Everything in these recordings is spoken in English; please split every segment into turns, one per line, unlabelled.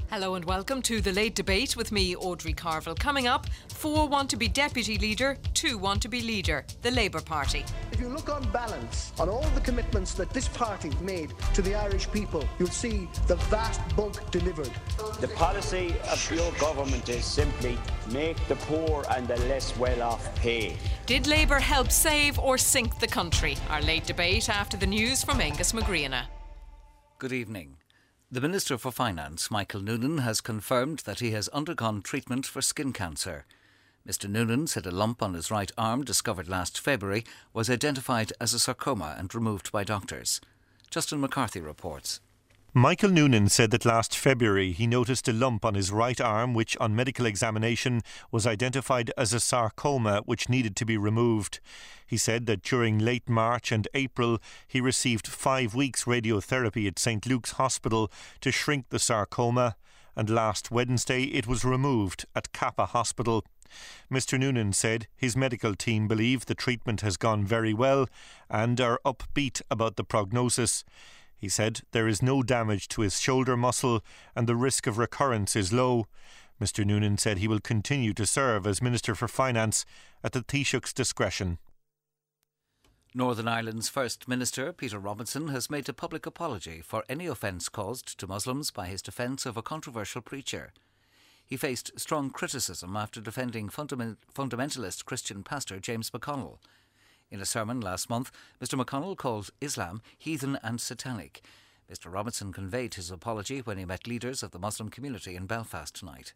Hello and welcome to The Late Debate with me, Audrey Carville. Coming up, 4 want to be deputy leader, 2 want to be leader, the Labour Party.
If you look on balance on all the commitments that this party made to the Irish people, you'll see the vast bulk delivered.
The policy of your government is simply make the poor and the less well-off pay.
Did Labour help save or sink the country? Our late debate after the news from Angus McGreena.
Good evening. The Minister for Finance, Michael Noonan, has confirmed that he has undergone treatment for skin cancer. Mr Noonan said a lump on his right arm, discovered last February, was identified as a sarcoma and removed by doctors. Justin McCarthy reports.
Michael Noonan said that last February he noticed a lump on his right arm which on medical examination was identified as a sarcoma which needed to be removed. He said that during late March and April he received 5 weeks radiotherapy at St Luke's Hospital to shrink the sarcoma, and last Wednesday it was removed at Kappa Hospital. Mr Noonan said his medical team believe the treatment has gone very well and are upbeat about the prognosis. He said there is no damage to his shoulder muscle and the risk of recurrence is low. Mr Noonan said he will continue to serve as Minister for Finance at the Taoiseach's discretion.
Northern Ireland's First Minister, Peter Robinson, has made a public apology for any offence caused to Muslims by his defence of a controversial preacher. He faced strong criticism after defending fundamentalist Christian pastor James McConnell. In a sermon last month, Mr McConnell called Islam heathen and satanic. Mr Robinson conveyed his apology when he met leaders of the Muslim community in Belfast tonight.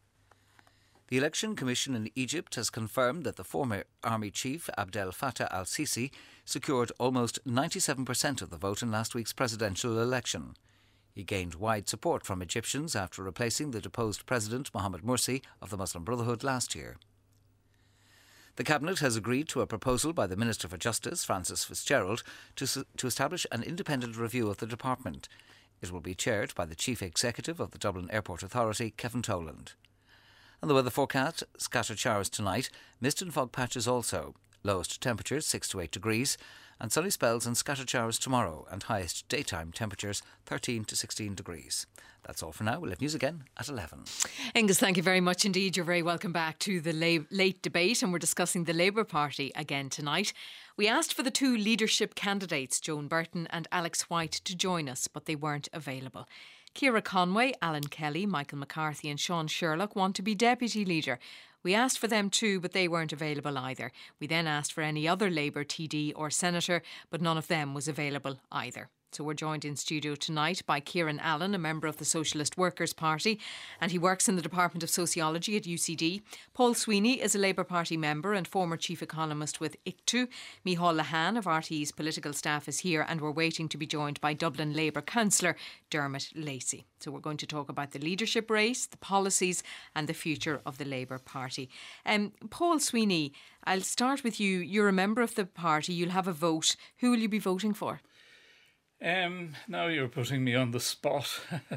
The Election Commission in Egypt has confirmed that the former Army Chief Abdel Fattah al-Sisi secured almost 97% of the vote in last week's presidential election. He gained wide support from Egyptians after replacing the deposed President Mohamed Morsi of the Muslim Brotherhood last year. The Cabinet has agreed to a proposal by the Minister for Justice, Francis Fitzgerald, to establish an independent review of the department. It will be chaired by the Chief Executive of the Dublin Airport Authority, Kevin Toland. And the weather forecast, scattered showers tonight, mist and fog patches also. Lowest temperatures 6 to 8 degrees, and sunny spells and scattered showers tomorrow, and highest daytime temperatures 13 to 16 degrees. That's all for now. We'll have news again at 11.
Angus, thank you very much indeed. You're very welcome back to the late debate, and we're discussing the Labour Party again tonight. We asked for the 2 leadership candidates, Joan Burton and Alex White, to join us, but they weren't available. Ciara Conway, Alan Kelly, Michael McCarthy and Sean Sherlock want to be deputy leader. We asked for them too, but they weren't available either. We then asked for any other Labour TD or Senator, but none of them was available either. So we're joined in studio tonight by Kieran Allen, a member of the Socialist Workers' Party, and he works in the Department of Sociology at UCD. Paul Sweeney is a Labour Party member and former chief economist with ICTU. Micheál Lehane of RTE's political staff is here, and we're waiting to be joined by Dublin Labour councillor Dermot Lacey. So we're going to talk about the leadership race, the policies and the future of the Labour Party. Paul Sweeney, I'll start with you. You're a member of the party. You'll have a vote. Who will you be voting for?
Now you're putting me on the spot.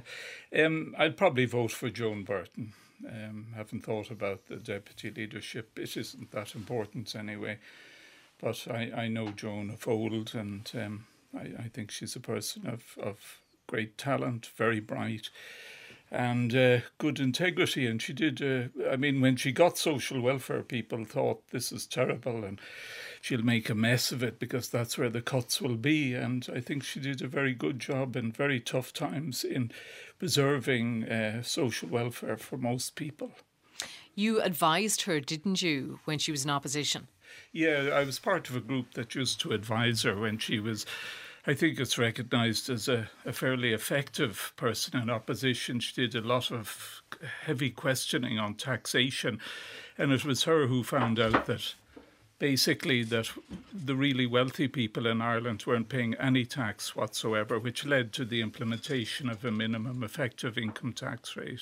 I'd probably vote for Joan Burton. Haven't thought about the deputy leadership. It isn't that important anyway. But I know Joan of old, and I think she's a person of great talent, very bright, and good integrity. And she did, when she got social welfare, people thought this is terrible and she'll make a mess of it because that's where the cuts will be. And I think she did a very good job in very tough times in preserving social welfare for most people.
You advised her, didn't you, when she was in opposition?
Yeah, I was part of a group that used to advise her when she was, I think it's recognised as a fairly effective person in opposition. She did a lot of heavy questioning on taxation, and it was her who found out that basically that the really wealthy people in Ireland weren't paying any tax whatsoever, which led to the implementation of a minimum effective income tax rate.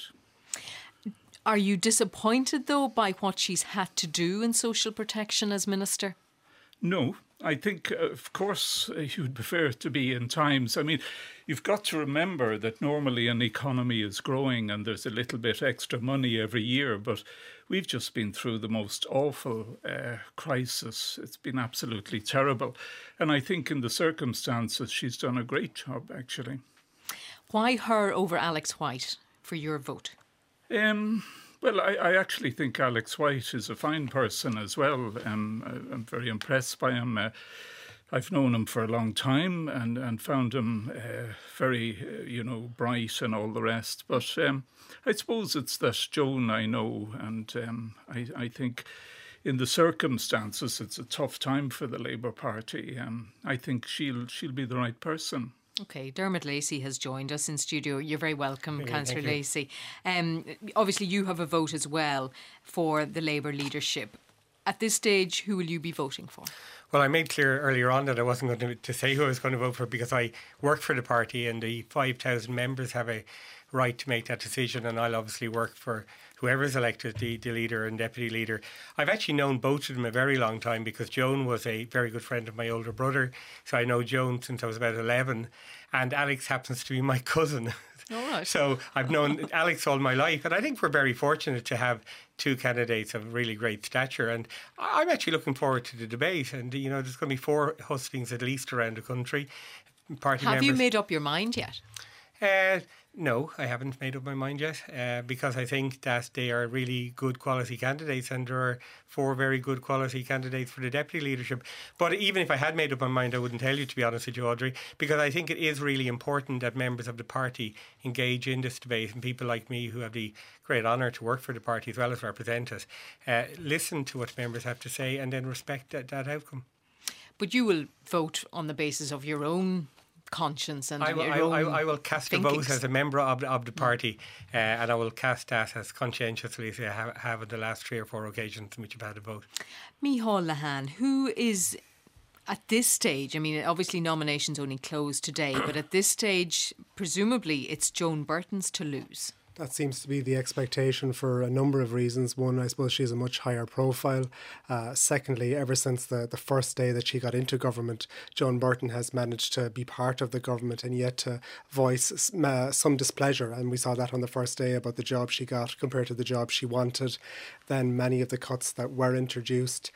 Are you disappointed, though, by what she's had to do in social protection as minister?
No. I think, of course, you'd prefer it to be in times. I mean, you've got to remember that normally an economy is growing and there's a little bit extra money every year, but we've just been through the most awful crisis. It's been absolutely terrible. And I think in the circumstances, she's done a great job, actually.
Why her over Alex White? for your vote?
Well, I actually think Alex White is a fine person as well. I'm very impressed by him. I've known him for a long time and found him very, bright and all the rest. But I suppose it's that Joan I know, and I think in the circumstances it's a tough time for the Labour Party. I think she'll be the right person.
Okay, Dermot Lacey has joined us in studio. You're very welcome, Councillor Lacey. Obviously, you have a vote as well for the Labour leadership. At this stage, who will you be voting for?
Well, I made clear earlier on that I wasn't going to say who I was going to vote for because I work for the party and the 5,000 members have a right to make that decision, and I'll obviously work for whoever is elected, the leader and deputy leader. I've actually known both of them a very long time because Joan was a very good friend of my older brother, so I know Joan since I was about 11, and Alex happens to be my cousin.
All right.
So I've known Alex all my life, and I think we're very fortunate to have two candidates of really great stature, and I'm actually looking forward to the debate. And there's going to be 4 hustings at least around the country.
Have you made up your mind yet?
No, I haven't made up my mind yet because I think that they are really good quality candidates, and there are 4 very good quality candidates for the deputy leadership. But even if I had made up my mind, I wouldn't tell you, to be honest with you, Audrey, because I think it is really important that members of the party engage in this debate, and people like me who have the great honour to work for the party as well as represent it, listen to what members have to say and then respect that outcome.
But you will vote on the basis of your own conscience and
I will cast a vote as a member of the party, and I will cast that as conscientiously as I have on the last 3 or 4 occasions in which I've had a vote.
Micheál Lehane, who is at this stage, I mean, obviously nominations only closed today, but at this stage, presumably it's Joan Burton's to lose.
That seems to be the expectation for a number of reasons. One, I suppose she has a much higher profile. Secondly, ever since the first day that she got into government, Joan Burton has managed to be part of the government and yet to voice some displeasure. And we saw that on the first day about the job she got compared to the job she wanted. Then many of the cuts that were introduced,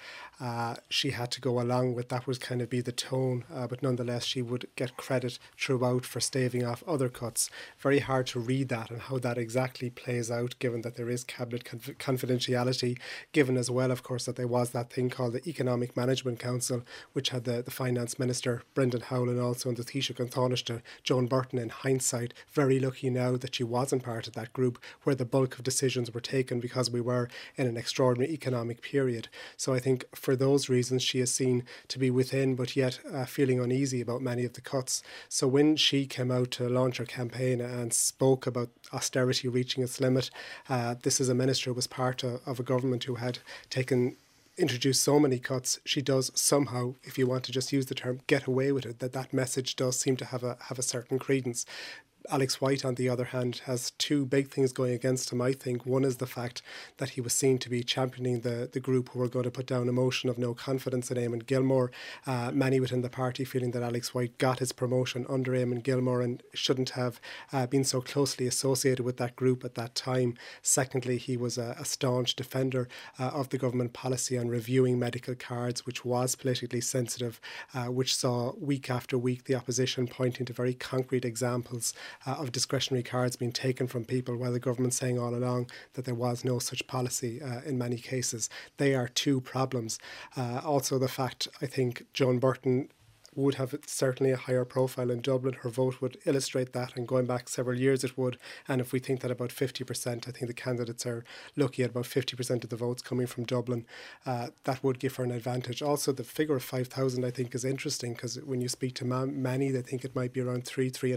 she had to go along with. That would kind of be the tone. But nonetheless, she would get credit throughout for staving off other cuts. Very hard to read that and how that exactly plays out, given that there is cabinet confidentiality, given as well, of course, that there was that thing called the Economic Management Council, which had the Finance Minister, Brendan Howlin, also in the Taoiseach and Taoiseach, Joan Burton, in hindsight, very lucky now that she wasn't part of that group where the bulk of decisions were taken because we were in an extraordinary economic period. So I think for those reasons she is seen to be within, but yet feeling uneasy about many of the cuts. So when she came out to launch her campaign and spoke about austerity reaching its limit, this is a minister who was part of a government who had introduced so many cuts. She does somehow, if you want to just use the term, get away with it. That message does seem to have a certain credence. Alex White, on the other hand, has 2 big things going against him, I think. One is the fact that he was seen to be championing the group who were going to put down a motion of no confidence in Eamon Gilmore. Many within the party feeling that Alex White got his promotion under Eamon Gilmore and shouldn't have been so closely associated with that group at that time. Secondly, he was a staunch defender of the government policy on reviewing medical cards, which was politically sensitive, which saw week after week the opposition pointing to very concrete examples of discretionary cards being taken from people, while the government saying all along that there was no such policy in many cases. They are 2 problems. Also the fact, I think, Joan Burton would have certainly a higher profile in Dublin. Her vote would illustrate that, and going back several years it would. And if we think that about 50%, I think the candidates are lucky at about 50% of the votes coming from Dublin, that would give her an advantage. Also, the figure of 5,000 I think is interesting, because when you speak to many, they think it might be around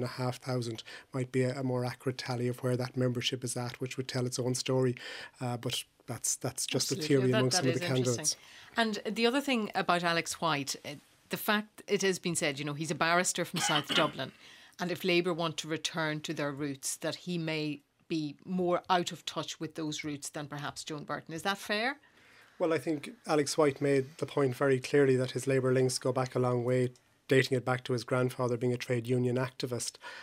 3,500 might be a more accurate tally of where that membership is at, which would tell its own story. But that's just a theory among some of the candidates.
And the other thing about Alex White, the fact it has been said, he's a barrister from South Dublin, and if Labour want to return to their roots, that he may be more out of touch with those roots than perhaps Joan Burton. Is that fair?
Well, I think Alex White made the point very clearly that his Labour links go back a long way, dating it back to his grandfather being a trade union activist.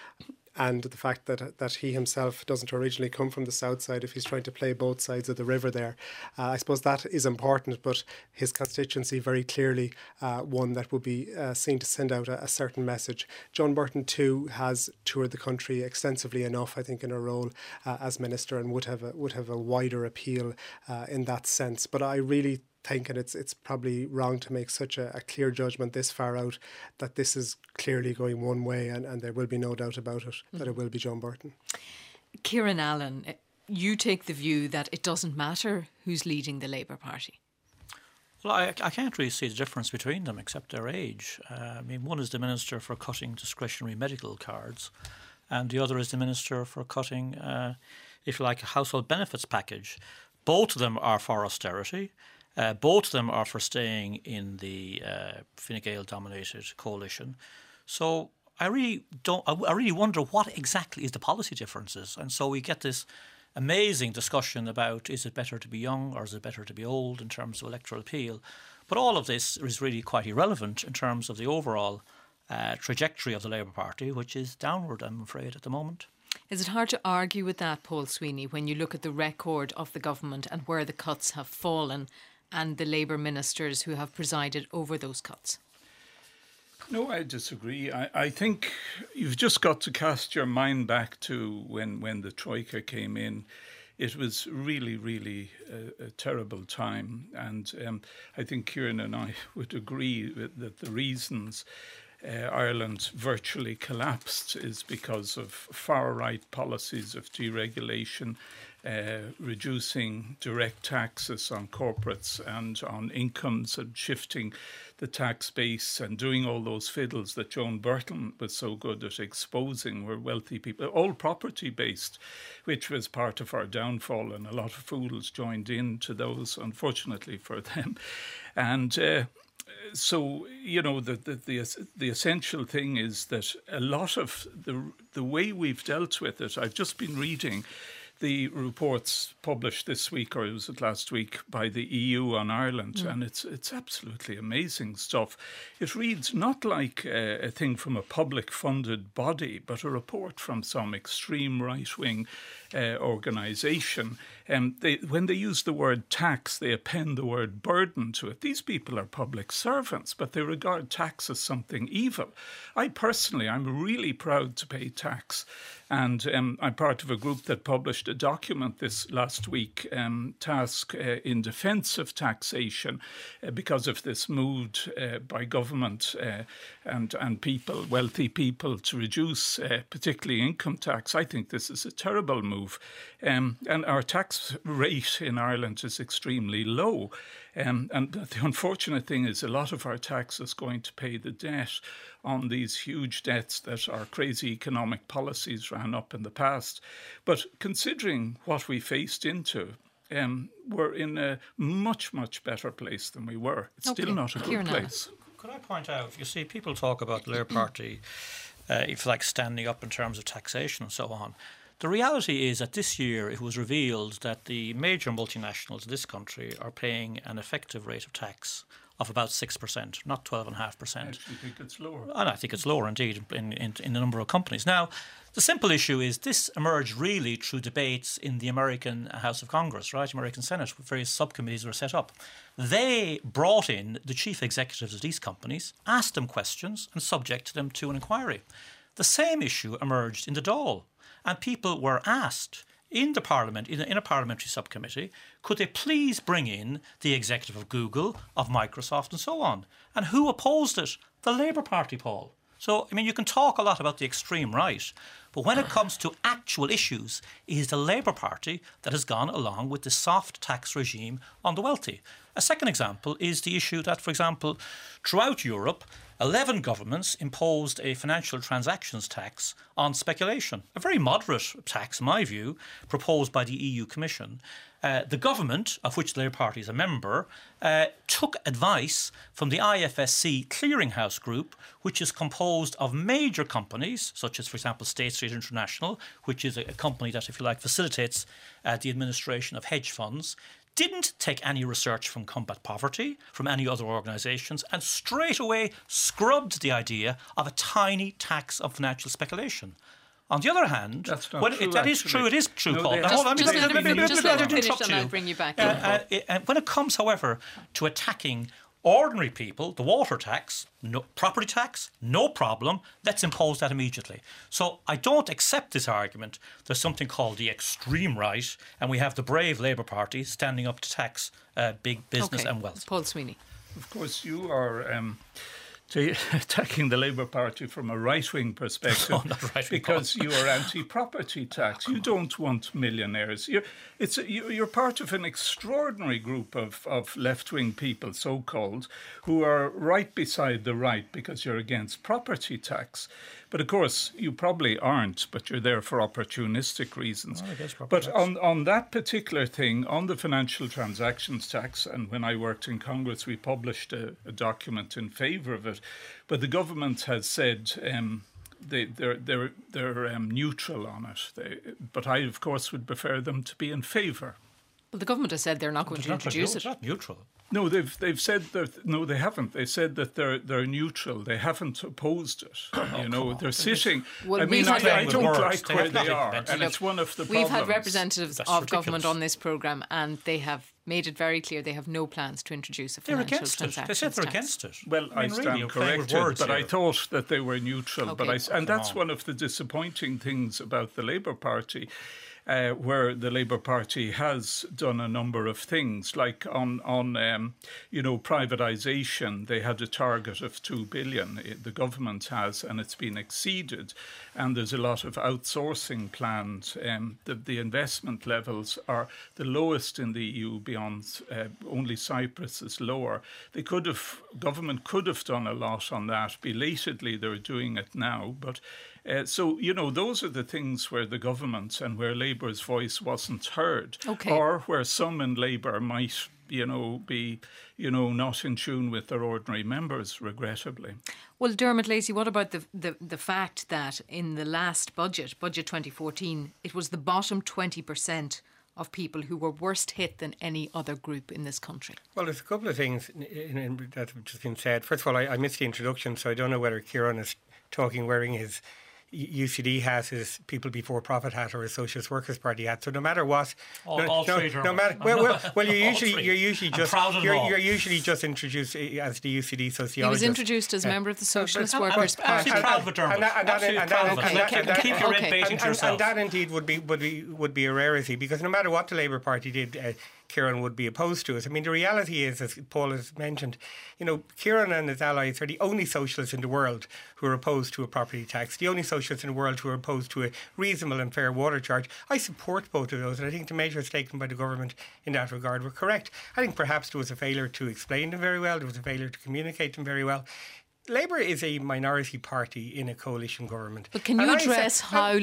and the fact that he himself doesn't originally come from the south side, if he's trying to play both sides of the river there. I suppose that is important, but his constituency very clearly one that would be seen to send out a certain message. John Burton too has toured the country extensively enough, I think, in her role as minister, and would have a wider appeal in that sense. But I really think, and it's probably wrong to make such a clear judgment this far out, that this is clearly going one way, and there will be no doubt about it, that it will be John Burton.
Kieran Allen, you take the view that it doesn't matter who's leading the Labour Party.
Well, I can't really see the difference between them except their age. I mean, one is the Minister for cutting discretionary medical cards, and the other is the Minister for cutting, if you like, a household benefits package. Both of them are for austerity. Both of them are for staying in the Fine Gael-dominated coalition. So I really wonder what exactly is the policy differences. And so we get this amazing discussion about, is it better to be young or is it better to be old in terms of electoral appeal? But all of this is really quite irrelevant in terms of the overall trajectory of the Labour Party, which is downward, I'm afraid, at the moment.
Is it hard to argue with that, Paul Sweeney, when you look at the record of the government and where the cuts have fallen, and the Labour ministers who have presided over those cuts?
No, I disagree. I think you've just got to cast your mind back to when the Troika came in. It was really, really a terrible time. And I think Kieran and I would agree that the reasons Ireland virtually collapsed is because of far-right policies of deregulation, reducing direct taxes on corporates and on incomes, and shifting the tax base and doing all those fiddles that Joan Burton was so good at exposing, where wealthy people, all property based, which was part of our downfall, and a lot of fools joined in to those, unfortunately for them. And so, you know, the essential thing is that a lot of the way we've dealt with it, I've just been reading the reports published this week, or was it last week, by the EU on Ireland, and it's absolutely amazing stuff. It reads not like a thing from a public-funded body, but a report from some extreme right-wing organisation. When they use the word tax, they append the word burden to it. These people are public servants, but they regard tax as something evil. I'm really proud to pay tax. And I'm part of a group that published a document this last week, Task in Defence of Taxation, because of this mood by government and people, wealthy people, to reduce particularly income tax. I think this is a terrible move. And our tax rate in Ireland is extremely low. And the unfortunate thing is a lot of our tax is going to pay the debt on these huge debts that our crazy economic policies ran up in the past. But considering what we faced into, we're in a much, much better place than we were. It's still not a good place.
Could I point out, you see, people talk about the Labour Party, if you like, standing up in terms of taxation and so on. The reality is that this year it was revealed that the major multinationals in this country are paying an effective rate of tax of about 6%, not 12.5%. I
actually think it's lower.
And I think it's lower indeed in the number of companies. Now, the simple issue is this emerged really through debates in the American House of Congress, right? American Senate, where various subcommittees were set up. They brought in the chief executives of these companies, asked them questions and subjected them to an inquiry. The same issue emerged in the Dáil, and people were asked in the Parliament, in a parliamentary subcommittee, could they please bring in the executive of Google, of Microsoft and so on? And who opposed it? The Labour Party, Paul. So, I mean, you can talk a lot about the extreme right, but when it comes to actual issues, it is the Labour Party that has gone along with the soft tax regime on the wealthy. A second example is the issue that, for example, throughout Europe, 11 governments imposed a financial transactions tax on speculation. A very moderate tax, in my view, proposed by the EU Commission. The government, of which the Labour Party is a member, took advice from the IFSC clearinghouse group, which is composed of major companies, such as, for example, State Street International, which is a company that, if you like, facilitates the administration of hedge funds, didn't take any research from Combat Poverty, from any other organisations, and straight away scrubbed the idea of a tiny tax on financial speculation. On the other hand,
that's not
when
true,
that is true. It is true,
No,
Paul.
they
Now, hold on,
Just let him finish
interrupt
and I'll
you.
bring you back.
When it comes, however, to attacking ordinary people, the water tax, no, property tax, no problem, let's impose that immediately. So I don't accept this argument. There's something called the extreme right, and we have the brave Labour Party standing up to tax big business and wealth.
Paul Sweeney.
Of course, you are attacking the Labour Party from a right-wing perspective
not right-wing,
because you are anti-property tax. You don't want millionaires. You're part of an extraordinary group of left-wing people, so-called, who are right beside the right because you're against property tax. But of course, you probably aren't, but you're there for opportunistic reasons. But on that particular thing, on the financial transactions tax, and when I worked in Congress, we published a document in favour of it. But the government has said they're neutral on it. But I, of course, would prefer them to be in favour.
Well, the government has said they're not going to introduce it.
It's not neutral.
No, they've said that. No, they haven't. They said that they're neutral. They haven't opposed it. They're sitting.
Well,
I mean, I don't like where they are,
Look,
and it's one of the
We've
problems.
had representatives
That's
of
ridiculous.
government on this programme, and they have made it very clear they have no plans to introduce a
They're
financial
against it. They
transactions
said they're
tax.
against it.
Well, I
mean,
stand
really, you're playing with
corrected,
words
but I
here.
thought that they were neutral.
Okay.
And that's one of the disappointing things about the Labour Party. Where the Labour Party has done a number of things, like on privatisation, they had a target of 2 billion. The government has, and it's been exceeded. And there's a lot of outsourcing planned. The investment levels are the lowest in the EU. Beyond only Cyprus is lower. Government could have done a lot on that. Belatedly, they're doing it now, but. So, those are the things where the government and where Labour's voice wasn't heard, or where some in Labour might, be, not in tune with their ordinary members, regrettably.
Well, Dermot Lacey, what about the fact that in the last budget 2014, it was the bottom 20% of people who were worst hit than any other group in this country?
Well, there's a couple of things that have just been said. First of all, I missed the introduction, so I don't know whether Kieran is talking wearing his UCD hat, his People Before Profit hat, or his Socialist Workers Party hat. So no matter what,
all three,
no matter well, you're usually just introduced as the UCD sociologist.
He was introduced as member of the Socialist Workers Party.
Absolutely proud of it, Dermot. Absolutely proud of it. Keep your red baiting to yourself.
And that indeed would be a rarity, because no matter what the Labour Party did, Kieran would be opposed to it. I mean, the reality is, as Paul has mentioned, Kieran and his allies are the only socialists in the world who are opposed to a property tax, the only socialists in the world who are opposed to a reasonable and fair water charge. I support both of those, and I think the measures taken by the government in that regard were correct. I think perhaps there was a failure to explain them very well, there was a failure to communicate them very well. Labour is a minority party in a coalition government.
But can you address why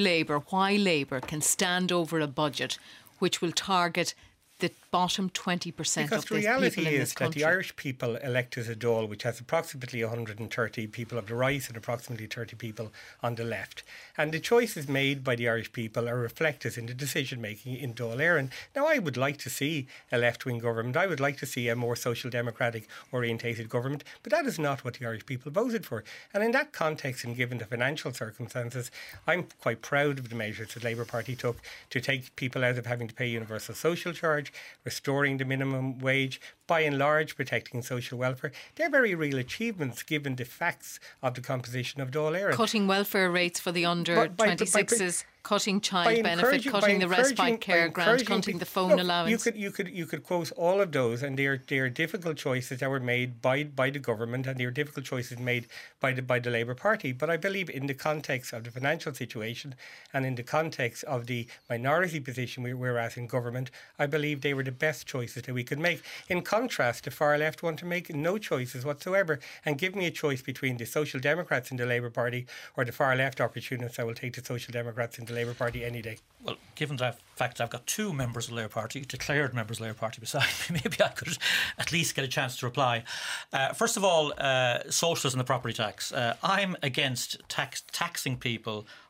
Labour can stand over a budget which will target the bottom 20%
because
of the people in this country?
Because the reality is that the Irish people elected a Dáil which has approximately 130 people of the right and approximately 30 people on the left. And the choices made by the Irish people are reflected in the decision making in Dáil Éireann. Now, I would like to see a left-wing government. I would like to see a more social democratic orientated government, but that is not what the Irish people voted for. And in that context, and given the financial circumstances, I'm quite proud of the measures the Labour Party took to take people out of having to pay universal social charge, restoring the minimum wage, by and large protecting social welfare. They're very real achievements given the facts of the composition of Dáil Éireann.
Cutting welfare rates for the under 26s, cutting child benefit, cutting the respite care grant, cutting the phone allowance.
You could quote all of those, and they are difficult choices that were made by the government, and they are difficult choices made by the Labour Party. But I believe in the context of the financial situation and in the context of the minority position we're at in government, I believe they were the best choices that we could make. In contrast, the far left want to make no choices whatsoever, and give me a choice between the Social Democrats in the Labour Party or the far left opportunists. I will take the Social Democrats in the Labour Party any day.
Well, given the fact I've got two members of the Labour Party, declared members of the Labour Party beside me, maybe I could at least get a chance to reply. First of all, socialism and the property tax. I'm against taxing people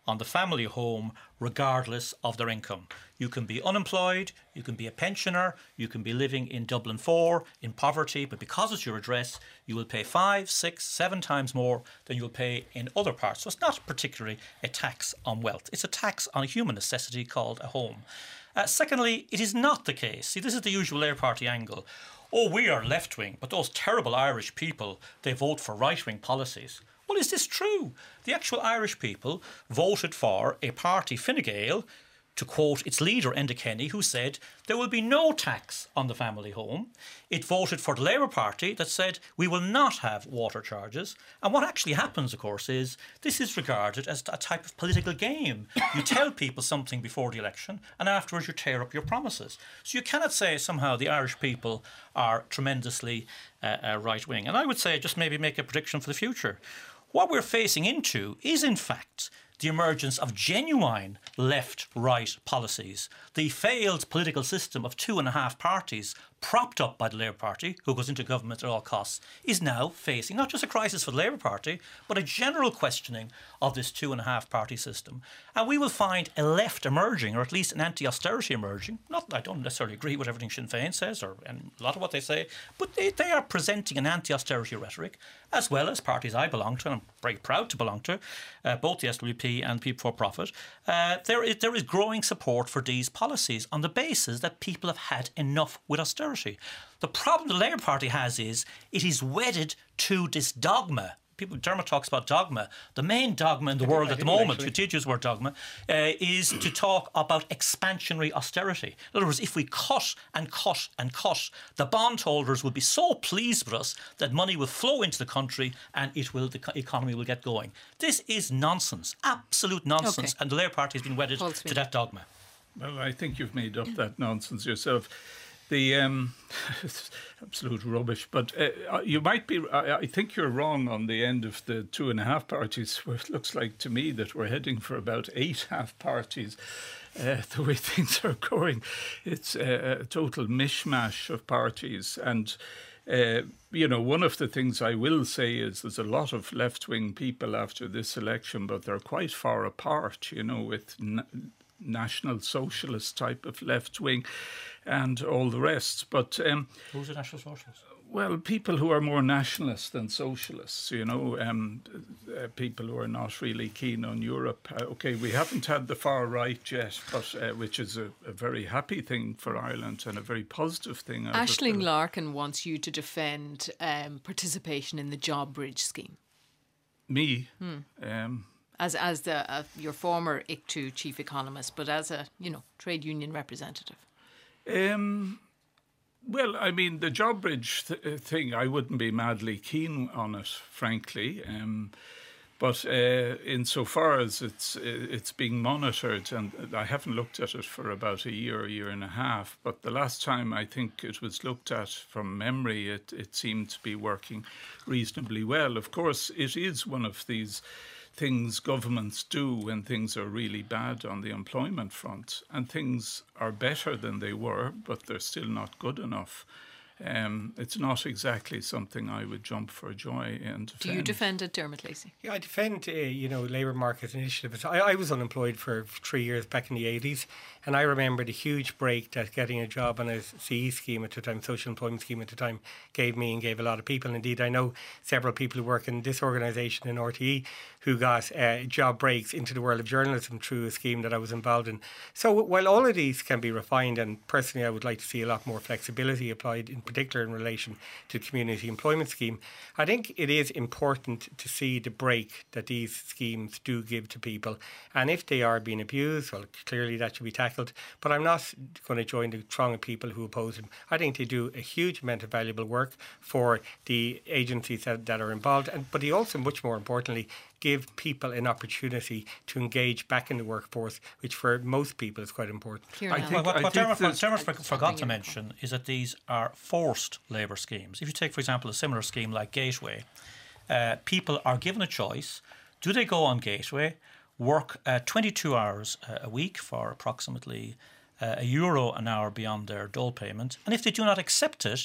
on the family home regardless of their income. You can be unemployed, you can be a pensioner, you can be living in Dublin 4 in poverty, but because it's your address, you will pay 5, 6, 7 times more than you'll pay in other parts. So it's not particularly a tax on wealth. It's a tax on a human necessity called a home. Secondly, it is not the case. See, this is the usual Labour Party angle. Oh, we are left-wing, but those terrible Irish people, they vote for right-wing policies. Well, is this true? The actual Irish people voted for a party, Fine Gael, to quote its leader, Enda Kenny, who said there will be no tax on the family home. It voted for the Labour Party that said we will not have water charges. And what actually happens, of course, is this is regarded as a type of political game. You tell people something before the election and afterwards you tear up your promises. So you cannot say somehow the Irish people are tremendously right-wing. And I would say, just maybe make a prediction for the future. What we're facing into is, in fact, the emergence of genuine left-right policies. The failed political system of 2.5 parties, propped up by the Labour Party, who goes into government at all costs, is now facing not just a crisis for the Labour Party, but a general questioning of this 2.5 party system. And we will find a left emerging, or at least an anti-austerity emerging. Not that I don't necessarily agree with everything Sinn Féin says, or and a lot of what they say, but they are presenting an anti-austerity rhetoric, as well as parties I belong to, and I'm very proud to belong to, both the SWP and People for Profit. There is growing support for these policies on the basis that people have had enough with austerity. The problem the Labour Party has is it is wedded to this dogma. Dermot talks about dogma. The main dogma in the world at the moment, you did use the word dogma, is to talk about expansionary austerity. In other words, if we cut and cut and cut, the bondholders will be so pleased with us that money will flow into the country and the economy will get going. This is nonsense, absolute nonsense, and the Labour Party has been wedded to that dogma.
Well, I think you've made up that nonsense yourself. The absolute rubbish, but you might be. I think you're wrong on the end of the 2.5 parties. Where it looks like to me that we're heading for about 8 half parties. The way things are going, it's a total mishmash of parties. And one of the things I will say is there's a lot of left-wing people after this election, but they're quite far apart. With National Socialist type of left-wing and all the rest. But
who's a National Socialist?
Well, people who are more nationalist than socialists, people who are not really keen on Europe. Okay, we haven't had the far right yet, but which is a very happy thing for Ireland and a very positive thing.
Aisling Larkin wants you to defend participation in the JobBridge scheme.
Me?
As your former ICTU chief economist, but as a trade union representative.
Well, I mean, the JobBridge thing, I wouldn't be madly keen on it, frankly. But insofar as it's being monitored, and I haven't looked at it for about a year and a half, but the last time I think it was looked at from memory, it seemed to be working reasonably well. Of course, it is one of these things governments do when things are really bad on the employment front, and things are better than they were, but they're still not good enough. It's not exactly something I would jump for joy and defend.
Do you defend it, Dermot Lacey?
Yeah, I defend, labour market initiatives. I was unemployed for 3 years back in the 80s, and I remember the huge break that getting a job on a CE scheme at the time, social employment scheme at the time, gave me and gave a lot of people. Indeed, I know several people who work in this organisation in RTE who got job breaks into the world of journalism through a scheme that I was involved in. So while all of these can be refined, and personally I would like to see a lot more flexibility applied, in particular in relation to the community employment scheme, I think it is important to see the break that these schemes do give to people. And if they are being abused, well, clearly that should be tackled. But I'm not going to join the throng of people who oppose them. I think they do a huge amount of valuable work for the agencies that are involved. But they also, much more importantly, give people an opportunity to engage back in the workforce, which for most people is quite important.
What Dermot forgot to mention is that these are forced labour schemes. If you take, for example, a similar scheme like Gateway, people are given a choice. Do they go on Gateway, work 22 hours a week for approximately €1 an hour beyond their dole payment, and if they do not accept it,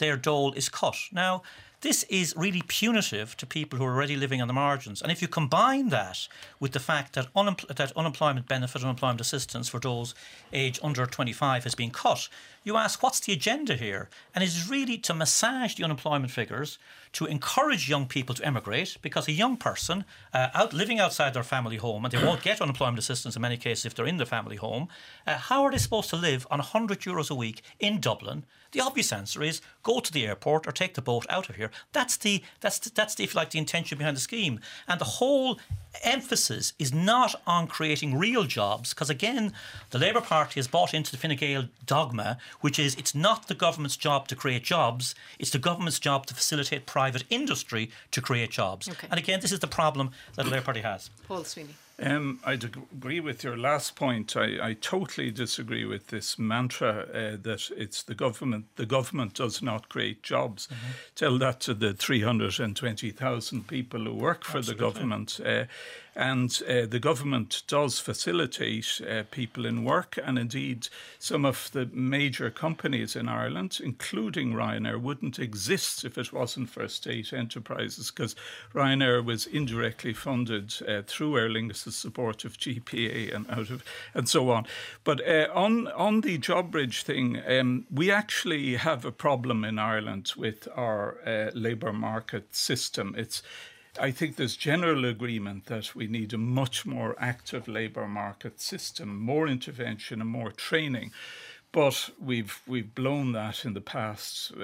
their dole is cut. Now, this is really punitive to people who are already living on the margins. And if you combine that with the fact that unemployment benefit, unemployment assistance for those aged under 25 has been cut, you ask, what's the agenda here? And it is really to massage the unemployment figures, to encourage young people to emigrate, because a young person living outside their family home, and they won't get unemployment assistance in many cases if they're in the family home, how are they supposed to live on €100 a week in Dublin? The obvious answer is go to the airport or take the boat out of here. That's the if you like, the intention behind the scheme. And the whole emphasis is not on creating real jobs, because again, the Labour Party has bought into the Fine Gael dogma, which is it's not the government's job to create jobs, it's the government's job to facilitate private industry to create jobs. Okay. And again, this is the problem that the Labour Party has.
Paul Sweeney.
I'd agree with your last point. I totally disagree with this mantra that it's the government. The government does not create jobs. Tell that to the 320,000 people who work for the government. And the government does facilitate people in work, and indeed some of the major companies in Ireland, including Ryanair, wouldn't exist if it wasn't for state enterprises, because Ryanair was indirectly funded through Aer Lingus' support of GPA and so on. But on the JobBridge thing, we actually have a problem in Ireland with our labour market system. I think there's general agreement that we need a much more active labour market system, more intervention and more training. But we've blown that in the past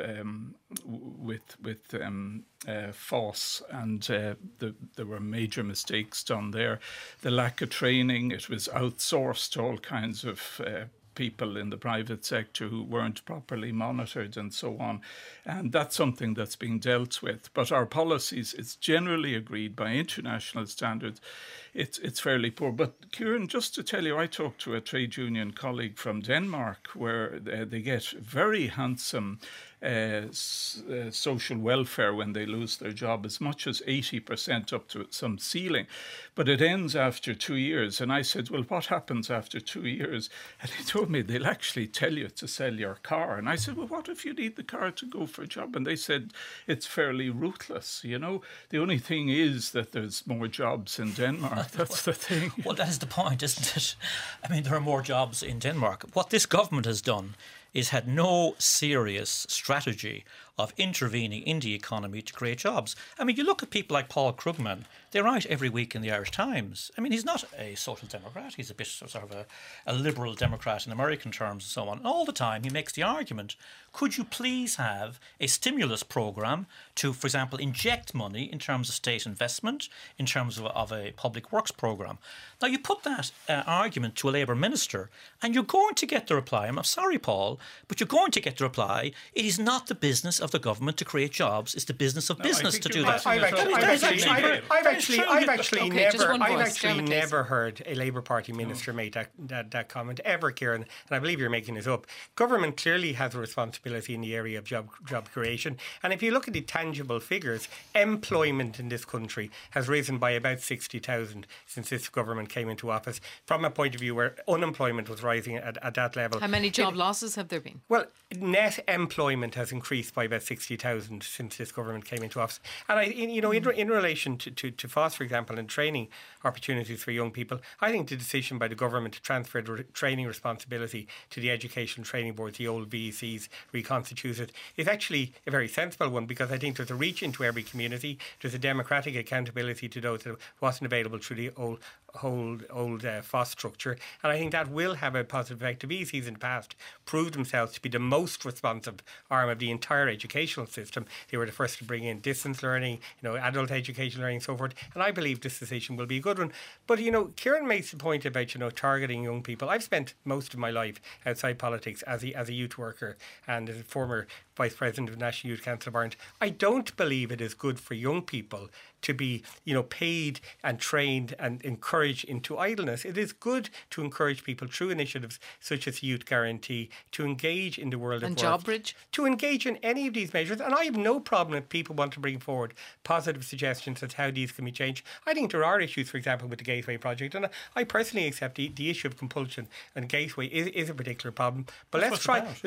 with FOSS, and there were major mistakes done there. The lack of training, it was outsourced to all kinds of people in the private sector who weren't properly monitored and so on. And that's something that's being dealt with. But our policies, it's generally agreed by international standards, it's fairly poor. But Kieran, just to tell you, I talked to a trade union colleague from Denmark where they get very handsome social welfare when they lose their job, as much as 80% up to some ceiling. But it ends after 2 years. And I said, well, what happens after 2 years? And he told me they'll actually tell you to sell your car. And I said, well, what if you need the car to go for a job? And they said, it's fairly ruthless. You know, the only thing is that there's more jobs in Denmark. That's the thing.
Well, that is the point, isn't it? I mean, there are more jobs in Denmark. What this government has done is had no serious strategy of intervening in the economy to create jobs. I mean, you look at people like Paul Krugman, they write every week in the Irish Times. I mean, he's not a social democrat, he's a bit sort of a liberal democrat in American terms and so on. And all the time he makes the argument, could you please have a stimulus programme to, for example, inject money in terms of state investment, in terms of a public works programme. Now, you put that argument to a Labour minister and you're going to get the reply, I'm sorry, Paul, but you're going to get the reply, it is not the business of the government to create jobs, it's the business of business to do that.
I've actually never heard a Labour Party minister make that comment ever, Kieran, and I believe you're making this up. Government clearly has a responsibility in the area of job creation, and if you look at the tangible figures, employment in this country has risen by about 60,000 since this government came into office, from a point of view where unemployment was rising at that level.
How many job losses have there been?
Well, net employment has increased by about 60,000 since this government came into office. And in relation to FOSS, for example, and training opportunities for young people, I think the decision by the government to transfer the training responsibility to the Education Training Board, the old VECs reconstituted, is actually a very sensible one, because I think there's a reach into every community, there's a democratic accountability to those that wasn't available through the old FOSS structure, and I think that will have a positive effect. The VECs in the past proved themselves to be the most responsive arm of the entire educational system. They were the first to bring in distance learning, adult education learning and so forth, and I believe this decision will be a good one. But Kieran makes the point about targeting young people. I've spent most of my life outside politics as a youth worker and as a former Vice President of the National Youth Council of Ireland. I don't believe it is good for young people to be paid and trained and encouraged encourage into idleness. It is good to encourage people through initiatives such as the Youth Guarantee to engage in the world of work.
And JobBridge?
To engage in any of these measures. And I have no problem if people want to bring forward positive suggestions as to how these can be changed. I think there are issues, for example, with the Gateway project. And I personally accept the issue of compulsion and Gateway is a particular problem. But let's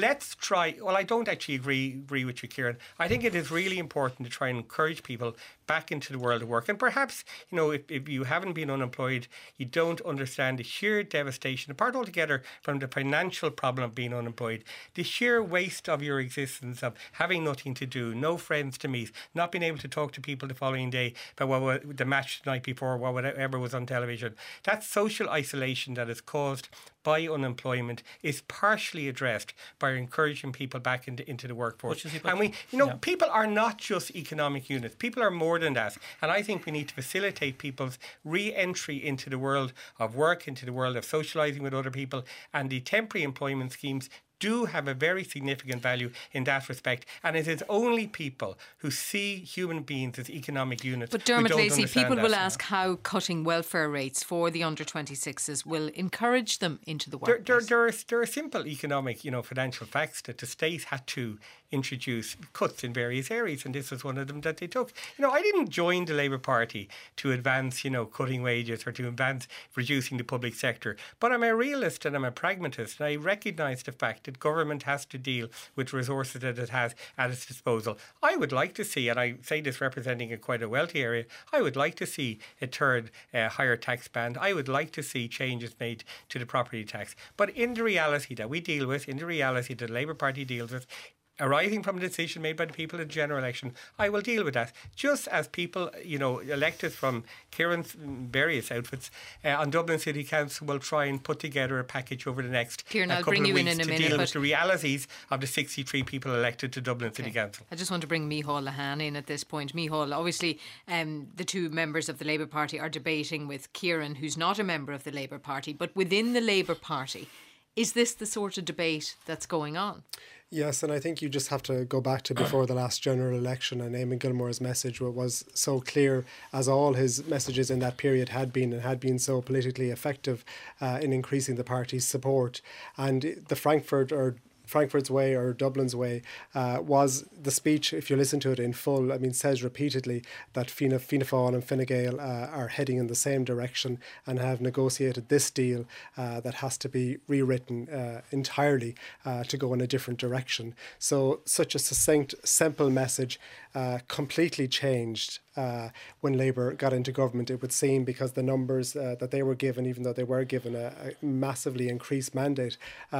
try. Well, I don't actually agree with you, Kieran. I think it is really important to try and encourage people back into the world of work. And perhaps, if you haven't been unemployed, you don't understand the sheer devastation, apart altogether from the financial problem of being unemployed, the sheer waste of your existence, of having nothing to do, no friends to meet, not being able to talk to people the following day about the match the night before, whatever was on television. That social isolation that is caused by unemployment is partially addressed by encouraging people back into the workforce. And people are not just economic units. People are more than that. And I think we need to facilitate people's re-entry into the world of work, into the world of socialising with other people. And the temporary employment schemes do have a very significant value in that respect. And it is only people who see human beings as economic units.
But Dermot Lacey, people will ask how cutting welfare rates for the under-26s will encourage them into the workplace.
There are simple economic, financial facts that the state had to introduce cuts in various areas, and this was one of them that they took. I didn't join the Labour Party to advance, cutting wages or to advance reducing the public sector, but I'm a realist and I'm a pragmatist, and I recognise the fact that government has to deal with resources that it has at its disposal. I would like to see, and I say this representing quite a wealthy area, I would like to see a third higher tax band. I would like to see changes made to the property tax. But in the reality that we deal with, in the reality that the Labour Party deals with, arising from a decision made by the people in the general election, I will deal with that. Just as people, elected from Kieran's various outfits on Dublin City Council will try and put together a package over the next
Kieran, I'll
couple
bring
of
you
weeks
in a
to
minute,
deal with the realities of the 63 people elected to Dublin City Council.
I just want to bring Micheál Lehane in at this point. Micheál, obviously the two members of the Labour Party are debating with Kieran, who's not a member of the Labour Party, but within the Labour Party, is this the sort of debate that's going on?
Yes, and I think you just have to go back to before the last general election, and Eamon Gilmore's message was so clear, as all his messages in that period had been, and had been so politically effective in increasing the party's support. And the Frankfurt's way or Dublin's way was the speech, if you listen to it in full, says repeatedly that Fianna Fáil and Fine Gael are heading in the same direction and have negotiated this deal that has to be rewritten entirely to go in a different direction. So such a succinct, simple message completely changed when Labour got into government, it would seem, because the numbers that they were given, even though they were given a massively increased mandate,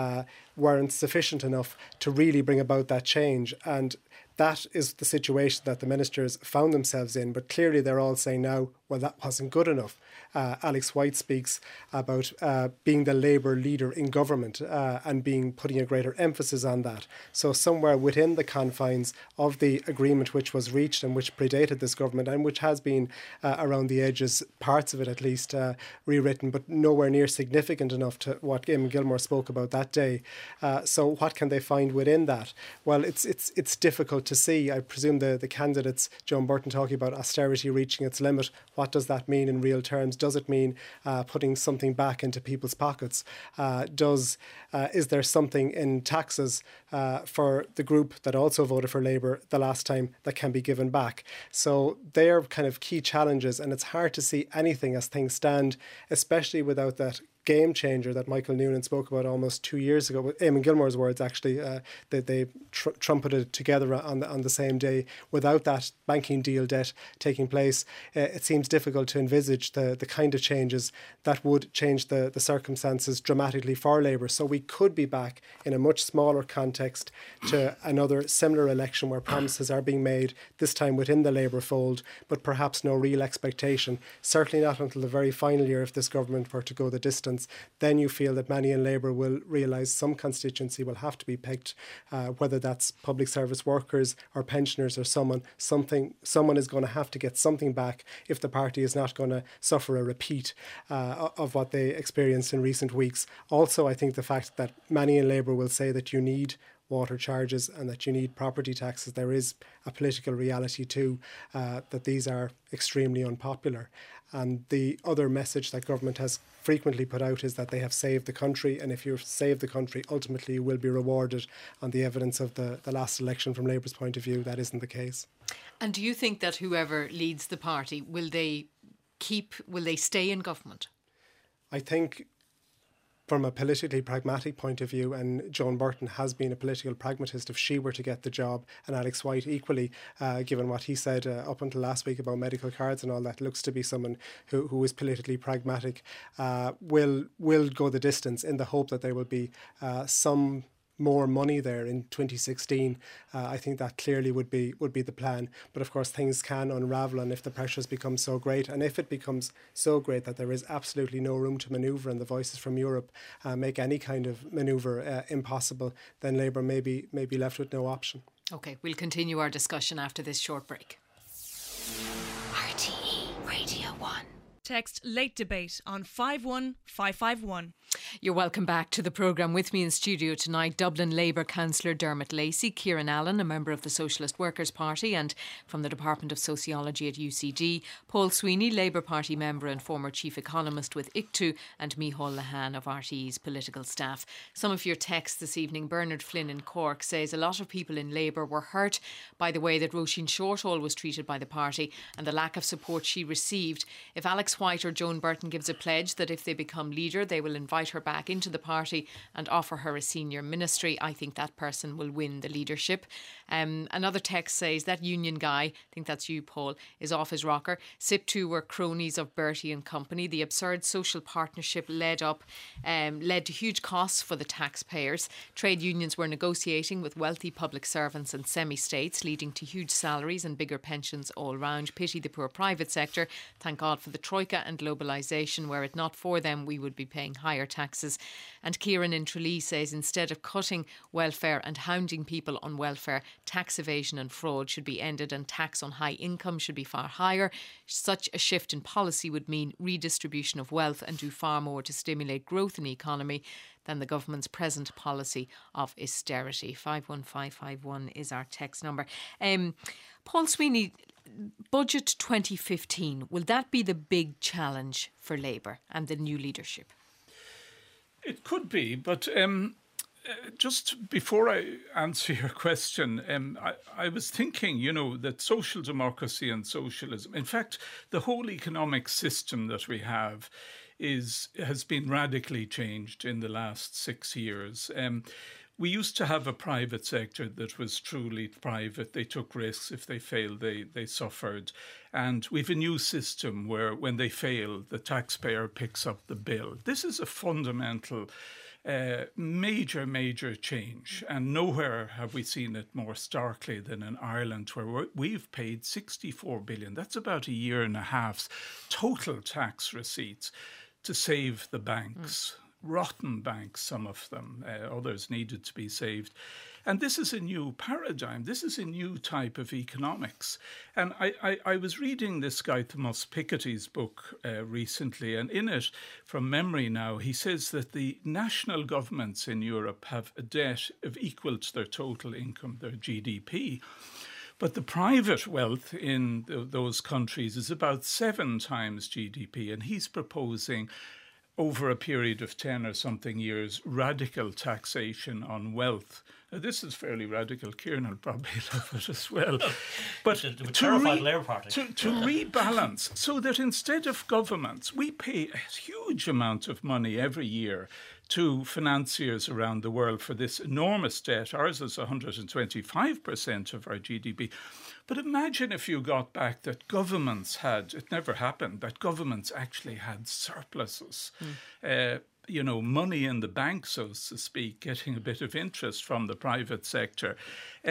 weren't sufficient enough to really bring about that change. And that is the situation that the ministers found themselves in. But clearly they're all saying now, well, that wasn't good enough. Alex White speaks about being the Labour leader in government and putting a greater emphasis on that. So somewhere within the confines of the agreement which was reached and which predated this government and which has been around the edges, parts of it at least, rewritten, but nowhere near significant enough to what Eamon Gilmore spoke about that day. So what can they find within that? Well, it's difficult to see. I presume the candidates, Joan Burton talking about austerity reaching its limit. What does that mean in real terms? Does it mean putting something back into people's pockets? Is there something in taxes for the group that also voted for Labour the last time that can be given back? So they're kind of key challenges, and it's hard to see anything as things stand, especially without that game changer that Michael Noonan spoke about almost 2 years ago. Eamon Gilmore's words, actually, that they trumpeted together on the same day. Without that banking deal debt taking place, it seems difficult to envisage the kind of changes that would change the circumstances dramatically for Labour. So we could be back in a much smaller context to another similar election where promises are being made, this time within the Labour fold, but perhaps no real expectation. Certainly not until the very final year if this government were to go the distance. Then you feel that many in Labour will realise some constituency will have to be picked, whether that's public service workers or pensioners or someone is going to have to get something back if the party is not going to suffer a repeat of what they experienced in recent weeks. Also, I think the fact that many in Labour will say that you need water charges and that you need property taxes, there is a political reality too, that these are extremely unpopular. And the other message that government has frequently put out is that they have saved the country, and if you save the country, ultimately you will be rewarded. On the evidence of the last election from Labour's point of view, that isn't the case.
And do you think that whoever leads the party, will they stay in government?
I think from a politically pragmatic point of view, and Joan Burton has been a political pragmatist, if she were to get the job, and Alex White equally, given what he said up until last week about medical cards and all that, looks to be someone who is politically pragmatic, will go the distance in the hope that there will be some more money there in 2016. I think that clearly would be the plan. But of course things can unravel, and if the pressures become so great, and if it becomes so great that there is absolutely no room to manoeuvre and the voices from Europe make any kind of manoeuvre impossible, then Labour may be left with no option.
OK, we'll continue our discussion after this short break.
RTE Radio 1.
Text Late Debate on 51551.
You're welcome back to the programme. With me in studio tonight, Dublin Labour Councillor Dermot Lacey, Kieran Allen, a member of the Socialist Workers' Party and from the Department of Sociology at UCD, Paul Sweeney, Labour Party member and former chief economist with ICTU, and Micheál Lehane of RTE's political staff. Some of your texts this evening. Bernard Flynn in Cork says a lot of people in Labour were hurt by the way that Roisin Shortall was treated by the party and the lack of support she received. If Alex White or Joan Burton gives a pledge that if they become leader they will invite her back into the party and offer her a senior ministry, I think that person will win the leadership. Another text says that union guy, I think that's you, Paul, is off his rocker. SIP2 were cronies of Bertie and company. The absurd social partnership led to huge costs for the taxpayers. Trade unions were negotiating with wealthy public servants and semi-states, leading to huge salaries and bigger pensions all round. Pity the poor private sector. Thank God for the Troika and globalisation. Were it not for them, we would be paying higher taxes. And Kieran in Tralee says instead of cutting welfare and hounding people on welfare, tax evasion and fraud should be ended and tax on high income should be far higher. Such a shift in policy would mean redistribution of wealth and do far more to stimulate growth in the economy than the government's present policy of austerity. 51551 is our text number. Paul Sweeney, Budget 2015, will that be the big challenge for Labour and the new leadership?
It could be, but just before I answer your question, I was thinking, that social democracy and socialism, in fact, the whole economic system that we have has been radically changed in the last 6 years. We used to have a private sector that was truly private. They took risks. If they failed, they suffered. And we've a new system where when they fail, the taxpayer picks up the bill. This is a fundamental, major change. And nowhere have we seen it more starkly than in Ireland, where we've paid 64 billion. That's about a year and a half's total tax receipts to save the banks. Rotten banks, some of them, others needed to be saved. And this is a new paradigm. This is a new type of economics. And I was reading this guy, Thomas Piketty's book recently, and in it, from memory now, he says that the national governments in Europe have a debt of equal to their total income, their GDP. But the private wealth in those countries is about 7 times GDP, and he's proposing over a period of 10 or something years, radical taxation on wealth. Now, this is fairly radical. Kieran will probably love it as well. But to rebalance, so that instead of governments, we pay a huge amount of money every year to financiers around the world for this enormous debt. Ours is 125% of our GDP. But imagine if you got back that governments had, it never happened, that governments actually had surpluses. Money in the bank, so to speak, getting a bit of interest from the private sector.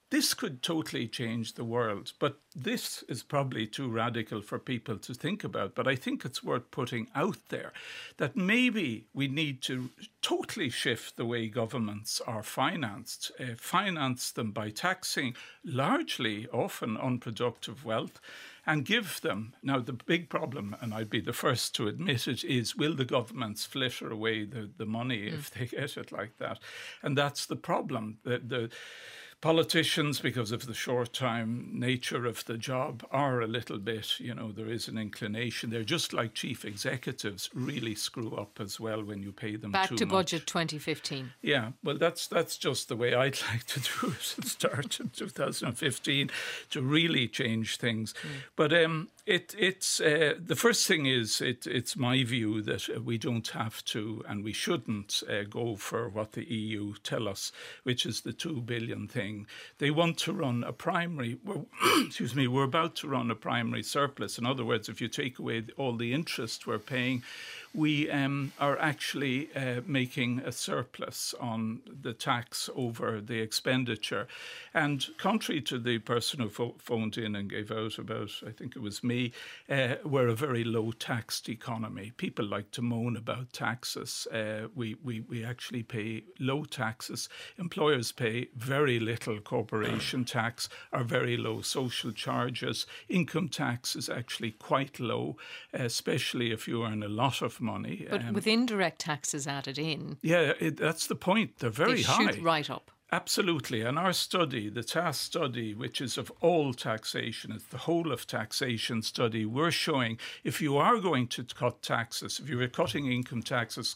This could totally change the world, but this is probably too radical for people to think about. But I think it's worth putting out there that maybe we need to totally shift the way governments are financed, finance them by taxing largely, often unproductive wealth, and give them. Now, the big problem, and I'd be the first to admit it, is will the governments flitter away the money if they get it like that? And that's the problem. The politicians, because of the short-time nature of the job, are a little bit, there is an inclination. They're just like chief executives, really screw up as well when you pay them
Back
too
to
much.
budget 2015.
Yeah, well, that's just the way I'd like to do it and start in 2015 to really change things. But it's the first thing is it's my view that we don't have to and we shouldn't go for what the EU tell us, which is the 2 billion thing. They want to run a primary, we're about to run a primary surplus. In other words, if you take away all the interest we're paying, we are actually making a surplus on the tax over the expenditure. And contrary to the person who phoned in and gave out about, I think it was me, we're a very low-taxed economy. People like to moan about taxes. We actually pay low taxes. Employers pay very little corporation tax, or very low social charges. Income tax is actually quite low, especially if you earn a lot of money.
But with indirect taxes added in...
Yeah, that's the point. They're very high.
They shoot right up.
Absolutely. And our study, the TAS study, which is of all taxation, it's the whole of taxation study, we're showing if you are going to cut taxes, if you were cutting income taxes,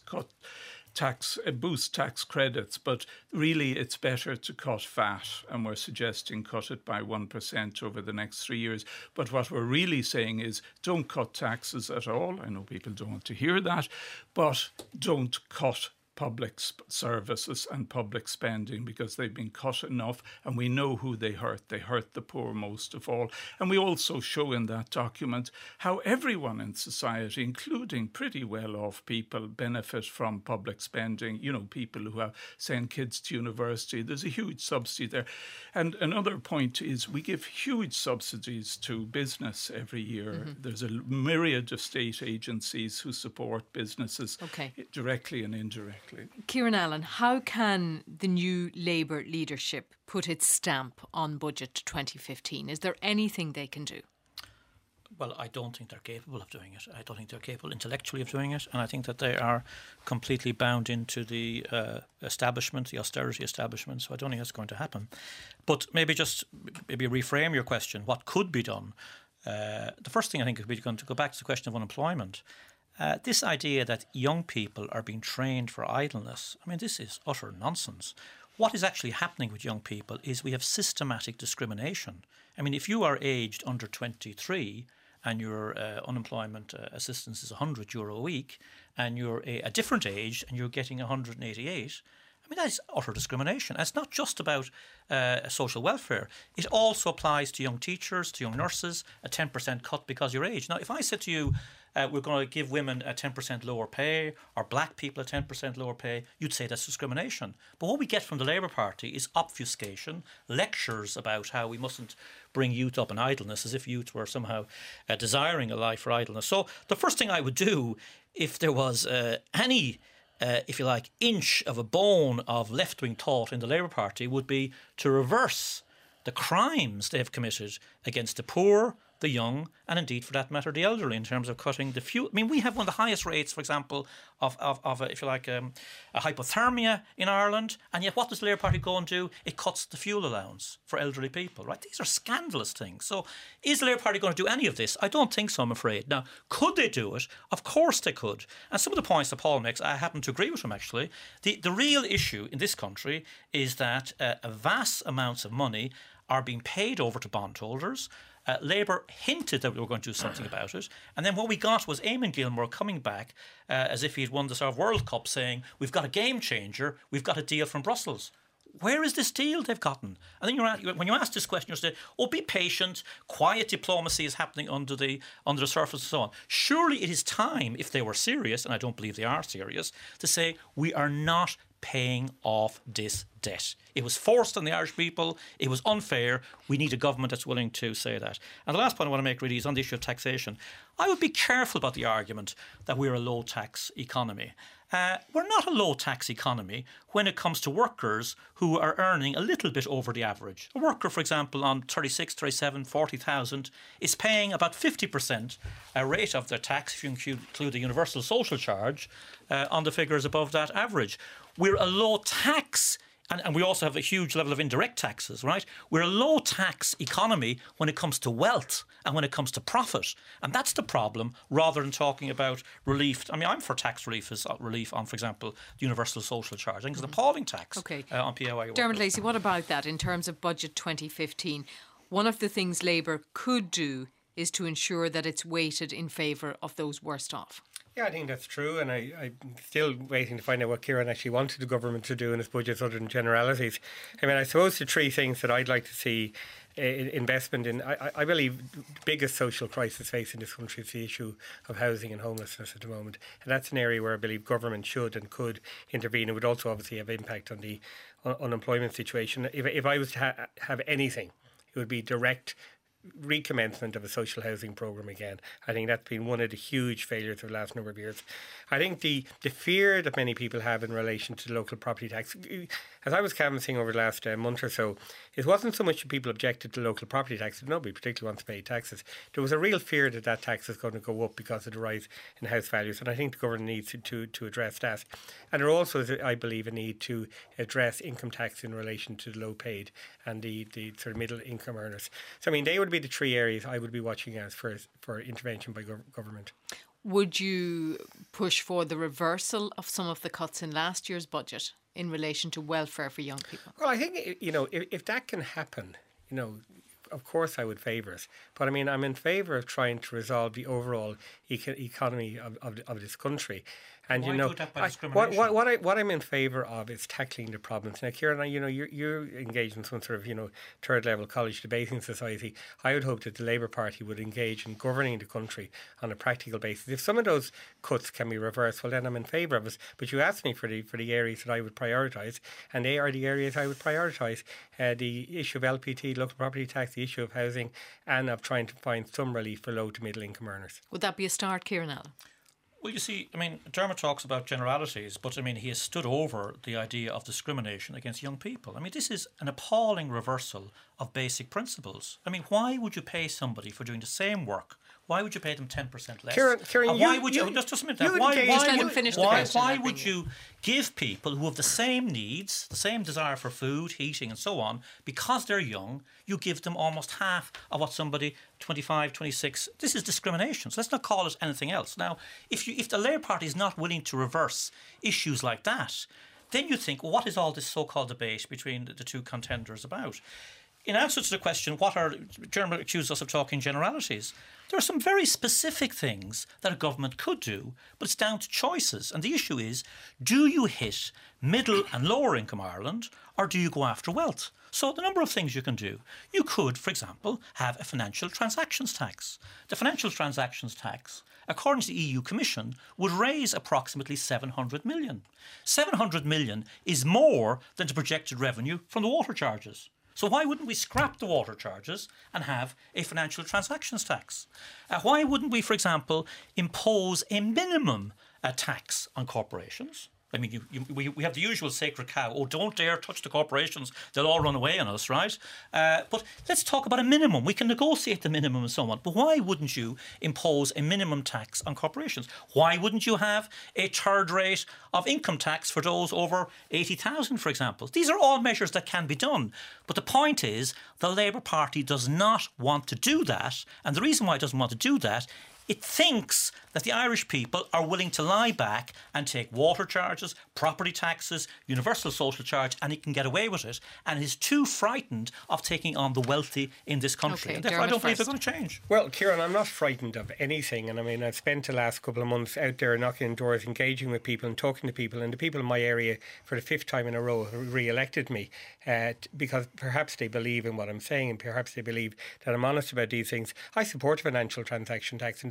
boost tax credits, but really it's better to cut VAT, and we're suggesting cut it by 1% over the next 3 years. But what we're really saying is don't cut taxes at all. I know people don't want to hear that, but don't cut public services and public spending, because they've been cut enough, and we know who they hurt. They hurt the poor most of all. And we also show in that document how everyone in society, including pretty well-off people, benefit from public spending. People who send kids to university, there's a huge subsidy there. And another point is we give huge subsidies to business every year. There's a myriad of state agencies who support businesses directly and indirectly.
Kieran Allen, how can the new Labour leadership put its stamp on Budget 2015? Is there anything they can do?
Well, I don't think they're capable of doing it. I don't think they're capable intellectually of doing it. And I think that they are completely bound into the establishment, the austerity establishment. So I don't think that's going to happen. But maybe reframe your question. What could be done? The first thing I think would be going to go back to the question of unemployment. This idea that young people are being trained for idleness, this is utter nonsense. What is actually happening with young people is we have systematic discrimination. If you are aged under 23 and your unemployment assistance is €100 a week, and you're a different age and you're getting 188, that is utter discrimination. And it's not just about social welfare. It also applies to young teachers, to young nurses, a 10% cut because of your age. Now, if I said to you, we're going to give women a 10% lower pay, or black people a 10% lower pay, you'd say that's discrimination. But what we get from the Labour Party is obfuscation, lectures about how we mustn't bring youth up in idleness, as if youth were somehow desiring a life for idleness. So the first thing I would do, if there was any if you like, inch of a bone of left-wing thought in the Labour Party, would be to reverse the crimes they have committed against the poor, the young, and indeed, for that matter, the elderly, in terms of cutting the fuel. We have one of the highest rates, for example, of if you like, a hypothermia in Ireland, and yet what does the Labour Party go and do? It cuts the fuel allowance for elderly people, right? These are scandalous things. So is the Labour Party going to do any of this? I don't think so, I'm afraid. Now, could they do it? Of course they could. And some of the points that Paul makes, I happen to agree with him, actually. The real issue in this country is that vast amounts of money are being paid over to bondholders. Labour hinted that we were going to do something about it. And then what we got was Eamon Gilmore coming back as if he'd won the sort of World Cup, saying, we've got a game changer, we've got a deal from Brussels. Where is this deal they've gotten? And then when you ask this question, you say, be patient, quiet diplomacy is happening under the surface and so on. Surely it is time, if they were serious, and I don't believe they are serious, to say we are not paying off this debt. It was forced on the Irish people. It was unfair. We need a government that's willing to say that. And the last point I want to make really is on the issue of taxation. I would be careful about the argument that we're a low tax economy. We're not a low tax economy when it comes to workers who are earning a little bit over the average. A worker, for example, on 36, 37, 40,000 is paying about 50% rate of their tax, if you include the universal social charge, on the figures above that average. We're a low tax and we also have a huge level of indirect taxes, right? We're a low tax economy when it comes to wealth and when it comes to profit. And that's the problem, rather than talking about relief. I mean, I'm for tax relief as relief on, for example, the universal social charge. I think it's an appalling tax on PAYE.
Dermot Lacey, what about that in terms of budget 2015? One of the things Labour could do is to ensure that it's weighted in favour of those worst off.
Yeah, I think that's true, and I'm still waiting to find out what Kieran actually wanted the government to do in its budgets other than generalities. I mean, I suppose the three things that I'd like to see investment in, I believe the biggest social crisis facing this country is the issue of housing and homelessness at the moment. And that's an area where I believe government should and could intervene. It would also obviously have impact on the unemployment situation. If I was to have anything, it would be direct recommencement of a social housing programme again. I think that's been one of the huge failures of the last number of years. I think the fear that many people have in relation to the local property tax, as I was canvassing over the last month or so, it wasn't so much that people objected to local property tax. Nobody particularly wants to pay taxes. There was a real fear that that tax is going to go up because of the rise in house values, and I think the government needs to address that. And there also is, I believe, a need to address income tax in relation to the low paid and the sort of middle income earners. So I mean, they would be the three areas I would be watching as for intervention by government.
Would you push for the reversal of some of the cuts in last year's budget in relation to welfare for young people?
Well, I think, if that can happen, of course I would favour it. But I mean, I'm in favour of trying to resolve the overall economy of this country. And
why do that by discrimination?
What I'm in favour of is tackling the problems. Now, Kieran, you're engaged in some sort of third level college debating society. I would hope that the Labour Party would engage in governing the country on a practical basis. If some of those cuts can be reversed, well, then I'm in favour of it. But you asked me for the areas that I would prioritise, and they are the areas I would prioritise: the issue of LPT, local property tax, the issue of housing, and of trying to find some relief for low to middle income earners.
Would that be a start, Kieran Allen?
Well, you see, I mean, Dermot talks about generalities, but I mean, he has stood over the idea of discrimination against young people. I mean, this is an appalling reversal of basic principles. I mean, why would you pay somebody for doing the same work? Why would you pay them 10% less?
Kieran,
why would you just a minute? Why would you give people who have the same needs, the same desire for food, heating, and so on, because they're young? You give them almost half of what somebody 25, 26. This is discrimination. So let's not call it anything else. Now, if the Labour Party is not willing to reverse issues like that, then you think, well, what is all this so-called debate between the two contenders about? In answer to the question, Dermot accused us of talking generalities. There are some very specific things that a government could do, but it's down to choices. And the issue is, do you hit middle and lower income Ireland, or do you go after wealth? So the number of things you can do. You could, for example, have a financial transactions tax. The financial transactions tax, according to the EU Commission, would raise approximately 700 million. 700 million is more than the projected revenue from the water charges. So why wouldn't we scrap the water charges and have a financial transactions tax? Why wouldn't we, for example, impose a minimum tax on corporations? I mean, we have the usual sacred cow. Oh, don't dare touch the corporations. They'll all run away on us, right? But let's talk about a minimum. We can negotiate the minimum and so on. But why wouldn't you impose a minimum tax on corporations? Why wouldn't you have a third rate of income tax for those over 80,000, for example? These are all measures that can be done. But the point is, the Labour Party does not want to do that. And the reason why it doesn't want to do that, it thinks that the Irish people are willing to lie back and take water charges, property taxes, universal social charge, and it can get away with it, and is too frightened of taking on the wealthy in this country.
Okay,
and therefore, I don't believe they're going to change.
Well, Kieran, I'm not frightened of anything, and I mean, I've spent the last couple of months out there knocking on doors, engaging with people and talking to people, and the people in my area for the fifth time in a row have re-elected me because perhaps they believe in what I'm saying, and perhaps they believe that I'm honest about these things. I support financial transaction tax, and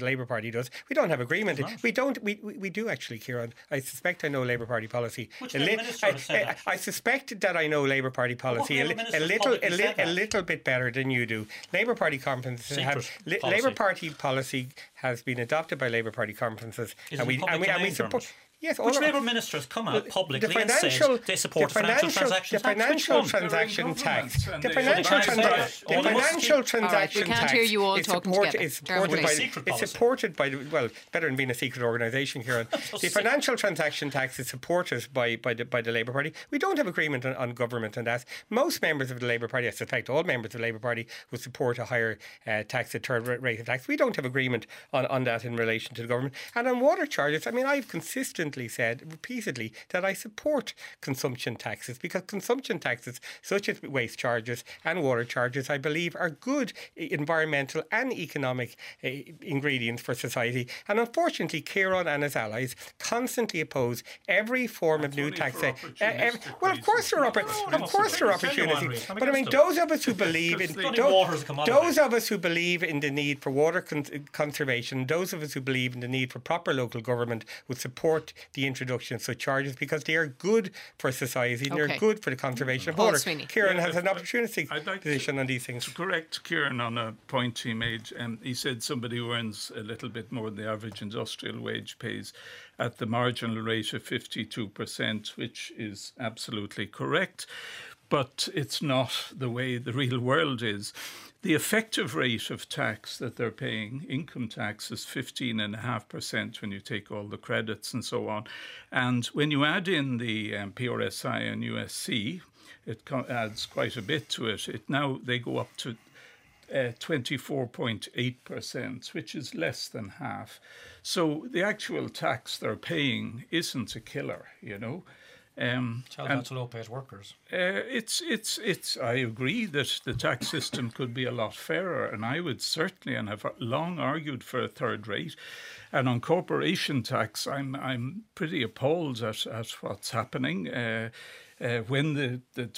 the Labour Party does. We don't have agreement. We do actually, Kieran. I suspect I know Labour Party policy.
Which minister has said that?
I suspect that I know Labour Party policy a little bit better than you do. Labour Party conferences Labour Party policy has been adopted by Labour Party conferences, and we support. Yes,
which Labour ministers come out publicly and said they support the financial transaction tax.
The financial transaction tax. The financial transaction tax.
We can't hear you all talking together.
It's supported by well, better than being a secret organisation, Kieran. The financial transaction tax is supported by the Labour Party. We don't have agreement on government on that. Most members of the Labour Party, I suspect all members of the Labour Party, would support a higher tax, a third rate of tax. We don't have agreement on that in relation to the government. And on water charges, I mean, I've consistently said repeatedly that I support consumption taxes, because consumption taxes such as waste charges and water charges, I believe, are good environmental and economic ingredients for society. And unfortunately, Kieran and his allies constantly oppose every form of new taxation. Well, of course there are opportunities. But I mean, those of us who believe in the need for water conservation, those of us who believe in the need for proper local government, would support the introduction of such charges, because they are good for society and they're good for the conservation of water. Kieran has an opportunity position on these things.
To correct Kieran on a point he made, he said somebody who earns a little bit more than the average industrial wage pays at the marginal rate of 52%, which is absolutely correct. But it's not the way the real world is. The effective rate of tax that they're paying, income tax, is 15.5% when you take all the credits and so on. And when you add in the PRSI and USC, it adds quite a bit to it. They go up to 24.8%, which is less than half. So the actual tax they're paying isn't a killer, you know.
Tell that to low-paid workers.
I agree that the tax system could be a lot fairer, and I would certainly, and have long argued for a third rate. And on corporation tax, I'm pretty appalled at what's happening. When the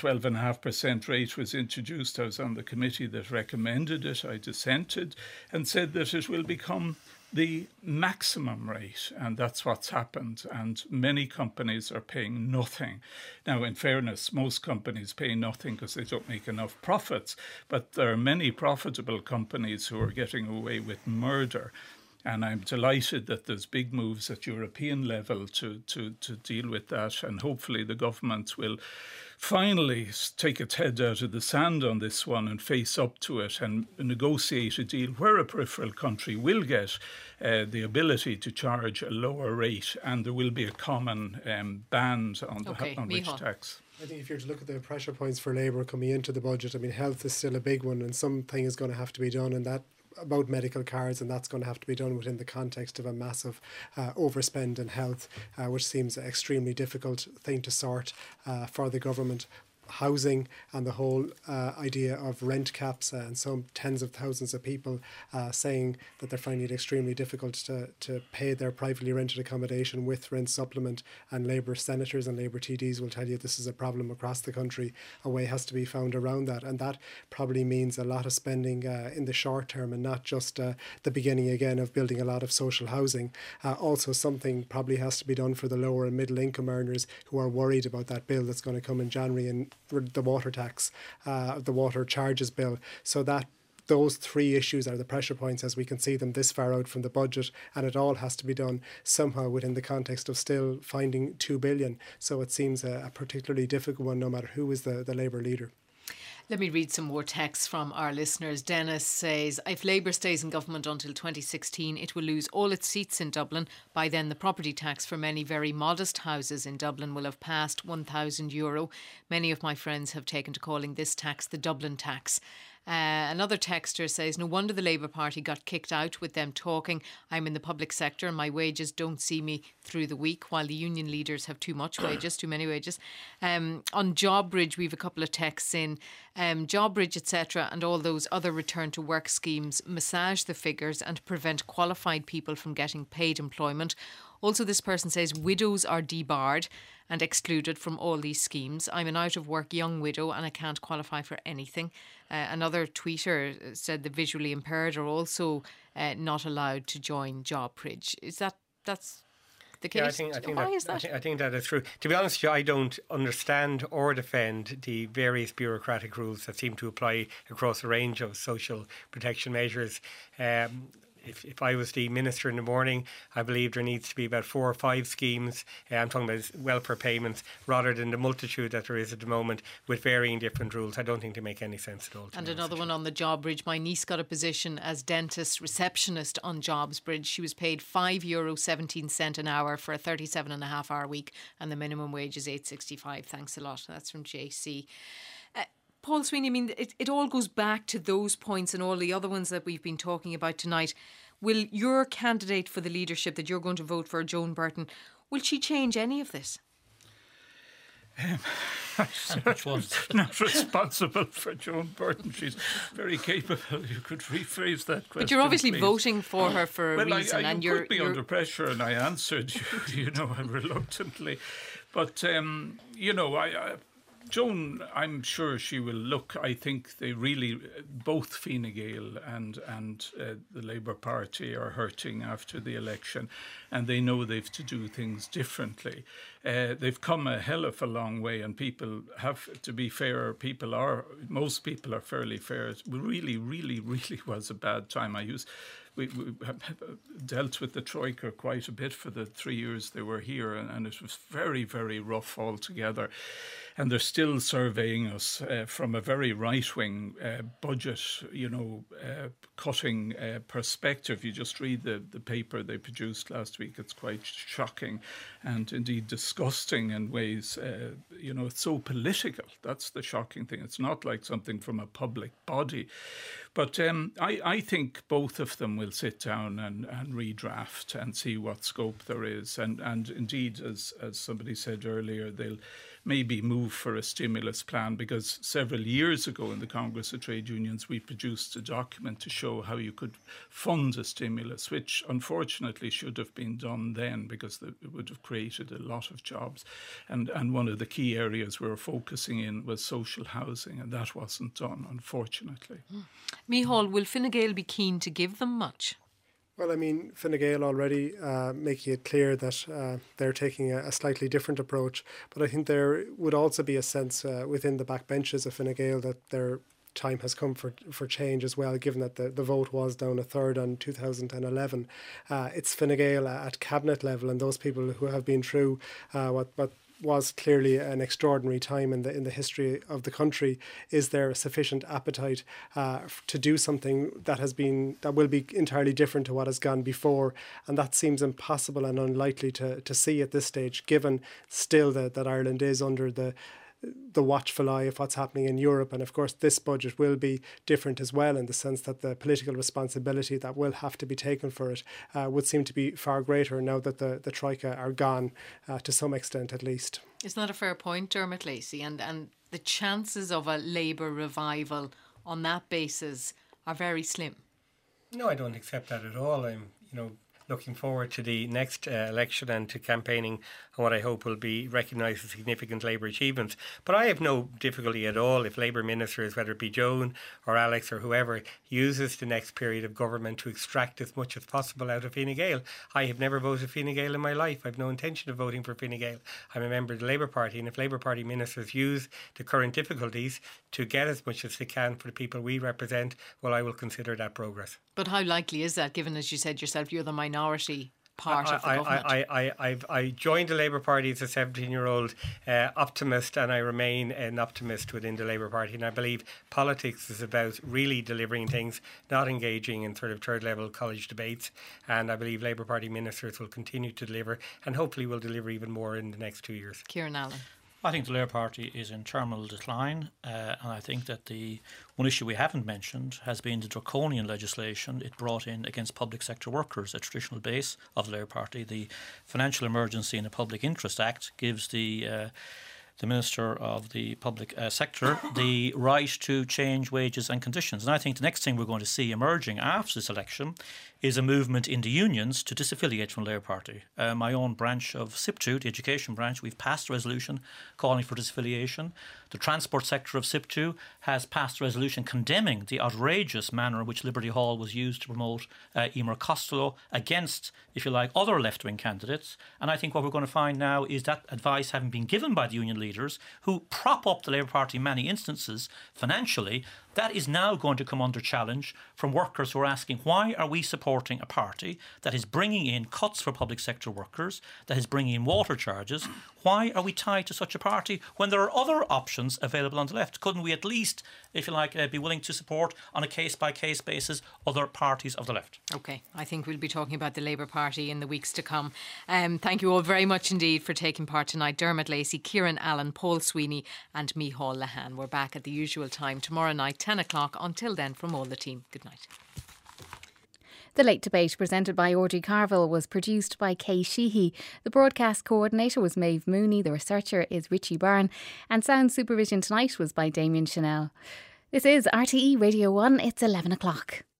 12.5% rate was introduced, I was on the committee that recommended it. I dissented and said that it will become the maximum rate, and that's what's happened. And many companies are paying nothing. Now, in fairness, most companies pay nothing because they don't make enough profits, but there are many profitable companies who are getting away with murder. And I'm delighted that there's big moves at European level to deal with that, and hopefully the government will finally take its head out of the sand on this one and face up to it and negotiate a deal where a peripheral country will get the ability to charge a lower rate, and there will be a common band on which tax.
I think if you're to look at the pressure points for Labour coming into the budget, I mean, health is still a big one, and something is going to have to be done, and that about medical cards, and that's going to have to be done within the context of a massive overspend in health, which seems an extremely difficult thing to sort for the government. Housing and the whole idea of rent caps, and some tens of thousands of people saying that they're finding it extremely difficult to pay their privately rented accommodation with rent supplement, and Labour senators and Labour TDs will tell you this is a problem across the country. A way has to be found around that, and that probably means a lot of spending in the short term, and not just the beginning again of building a lot of social housing. Also, something probably has to be done for the lower and middle income earners who are worried about that bill that's going to come in January, and the water tax, the water charges bill. So that those three issues are the pressure points as we can see them this far out from the budget, and it all has to be done somehow within the context of still finding $2 billion. So it seems a particularly difficult one, no matter who is the Labour leader.
Let me read some more texts from our listeners. Dennis says, if Labour stays in government until 2016, it will lose all its seats in Dublin. By then, the property tax for many very modest houses in Dublin will have passed €1,000. Many of my friends have taken to calling this tax the Dublin tax. Another texter says, no wonder the Labour Party got kicked out with them talking. I'm in the public sector and my wages don't see me through the week, while the union leaders have too many wages. On JobBridge, we have a couple of texts in. JobBridge, etc., and all those other return to work schemes massage the figures and prevent qualified people from getting paid employment. Also, this person says widows are debarred and excluded from all these schemes. I'm an out-of-work young widow and I can't qualify for anything. Another tweeter said the visually impaired are also not allowed to join JobBridge. That's the case?
Yeah,
Why is that?
I think that is true. To be honest, I don't understand or defend the various bureaucratic rules that seem to apply across a range of social protection measures. If I was the minister in the morning, I believe there needs to be about 4 or 5 schemes. I'm talking about welfare payments rather than the multitude that there is at the moment with varying different rules. I don't think they make any sense at all.
And another one on the JobBridge. My niece got a position as dentist receptionist on JobsBridge. She was paid €5.17 an hour for a 37.5 hour week, and the minimum wage is $8.65. Thanks a lot. That's from JC. Paul Sweeney, I mean, it all goes back to those points and all the other ones that we've been talking about tonight. Will your candidate for the leadership that you're going to vote for, Joan Burton, will she change any of this?
Which one? Not responsible for Joan Burton. She's very capable. You could rephrase that question.
But you're obviously
please.
Voting for her for a reason.
And you put me under pressure, and I answered you reluctantly. But Joan, I'm sure she will look. I think they really, both Fine Gael and the Labour Party are hurting after the election, and they know they've to do things differently. They've come a hell of a long way, and people have to be fair. Most people are fairly fair. It really, really, really was a bad time. We dealt with the Troika quite a bit for the 3 years they were here, and it was very, very rough altogether. And they're still surveying us from a very right-wing budget, cutting perspective. You just read the paper they produced last week. It's quite shocking and indeed disgusting in ways. It's so political. That's the shocking thing. It's not like something from a public body. But I think both of them will sit down and redraft and see what scope there is. And indeed, as somebody said earlier, they'll maybe move for a stimulus plan, because several years ago in the Congress of Trade Unions we produced a document to show how you could fund a stimulus, which unfortunately should have been done then, because it would have created a lot of jobs. And one of the key areas we were focusing in was social housing, and that wasn't done, unfortunately.
Micheál, will Fine Gael be keen to give them much?
Well, I mean, Fine Gael already making it clear that they're taking a slightly different approach. But I think there would also be a sense within the backbenches of Fine Gael that their time has come for change as well, given that the vote was down a third on 2011. It's Fine Gael at cabinet level, and those people who have been through what was clearly an extraordinary time in the history of the country. Is there a sufficient appetite to do something that will be entirely different to what has gone before? And that seems impossible and unlikely to see at this stage, given still that Ireland is under the watchful eye of what's happening in Europe. And of course this budget will be different as well, in the sense that the political responsibility that will have to be taken for it would seem to be far greater now that the Troika are gone, to some extent at least.
Isn't that a fair point, Dermot Lacey? And the chances of a Labour revival on that basis are very slim.
No, I don't accept that at all. I'm looking forward to the next election and to campaigning on what I hope will be recognised as significant Labour achievements. But I have no difficulty at all if Labour ministers, whether it be Joan or Alex or whoever, uses the next period of government to extract as much as possible out of Fine Gael. I have never voted Fine Gael in my life. I have no intention of voting for Fine Gael. I'm a member of the Labour Party, and if Labour Party ministers use the current difficulties to get as much as they can for the people we represent, well, I will consider that progress.
But how likely is that, given, as you said yourself, you're the minority part of the government?
I joined the Labour Party as a 17-year-old optimist, and I remain an optimist within the Labour Party. And I believe politics is about really delivering things, not engaging in sort of third-level college debates. And I believe Labour Party ministers will continue to deliver, and hopefully will deliver even more in the next 2 years.
Kieran Allen.
I think the Labour Party is in terminal decline, and I think that the one issue we haven't mentioned has been the draconian legislation it brought in against public sector workers, a traditional base of the Labour Party. The Financial Emergency and the Public Interest Act gives the the Minister of the Public Sector, the right to change wages and conditions. And I think the next thing we're going to see emerging after this election is a movement in the unions to disaffiliate from the Labour Party. My own branch of SIPTU, the education branch, we've passed a resolution calling for disaffiliation. The transport sector of SIPTU has passed a resolution condemning the outrageous manner in which Liberty Hall was used to promote Emer Costello against, if you like, other left-wing candidates. And I think what we're going to find now is that advice having been given by the union leaders who prop up the Labour Party in many instances financially, that is now going to come under challenge from workers who are asking, why are we supporting a party that is bringing in cuts for public sector workers, that is bringing in water charges? Why are we tied to such a party when there are other options available on the left? Couldn't we at least, if you like, be willing to support on a case-by-case basis other parties of the left?
OK, I think we'll be talking about the Labour Party in the weeks to come. Thank you all very much indeed for taking part tonight. Dermot Lacey, Kieran Allen, Paul Sweeney and Micheál Lehane. We're back at the usual time tomorrow night, 10 o'clock. Until then, from all the team, good night.
The Late Debate, presented by Audrey Carville, was produced by Kay Sheehy. The broadcast coordinator was Maeve Mooney. The researcher is Richie Byrne. And sound supervision tonight was by Damien Chanel. This is RTE Radio 1. It's 11 o'clock.